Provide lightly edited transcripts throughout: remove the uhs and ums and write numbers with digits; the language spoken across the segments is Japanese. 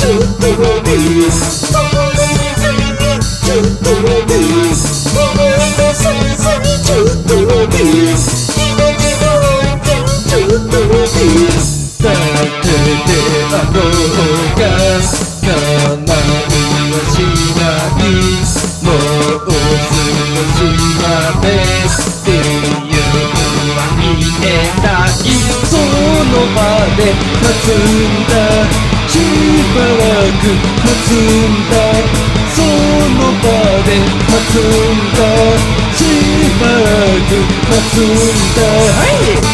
っと待て友達全員ちょっと待てお前の先生ちょっと待て命の安全ちょっと待て立ててあろうが我慢はしないもう少しまでっていうは見えないその場で待つんだしばらく待つんだその場で待つんだしばらく待つんだはい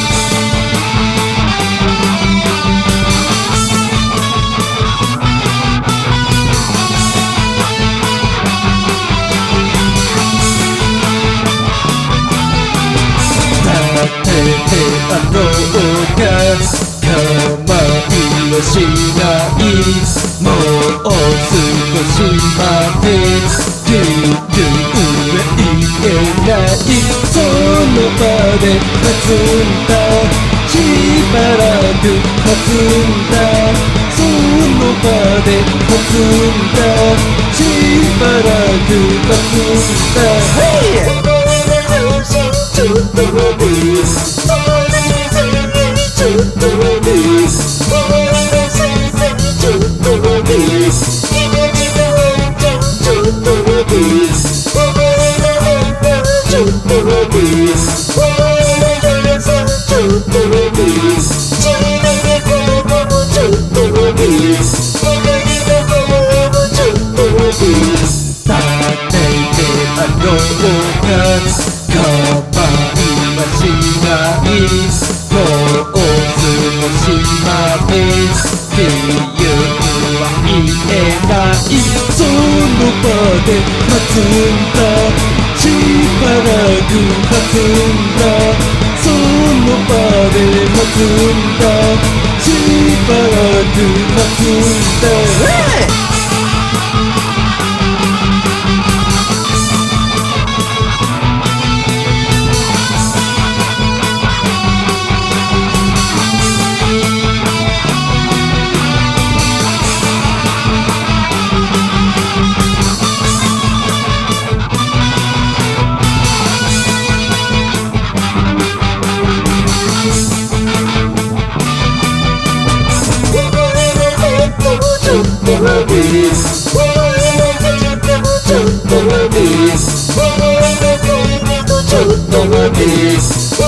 あろうが構いはしないもう少しまで理由は言えないその場で待つんだしばらく待つんだその場で待つんだしばらく待つんだはいちょっと待て友達全員ちょっと待てお前の先生ちょっと待て命の安全ちょっと待てお前の変なちょっと待てお前の速さちょっと待て地味な子供もちょっと待てお前の子供もちょっと待て立ててあろうが構いはしないもう少しまで理由は言えないその場で待つんだしばらく待つんだその場で待つんだしばらく待つんだちょっと待てお前の立場もちょっと待てお前の恋人ちょっと待て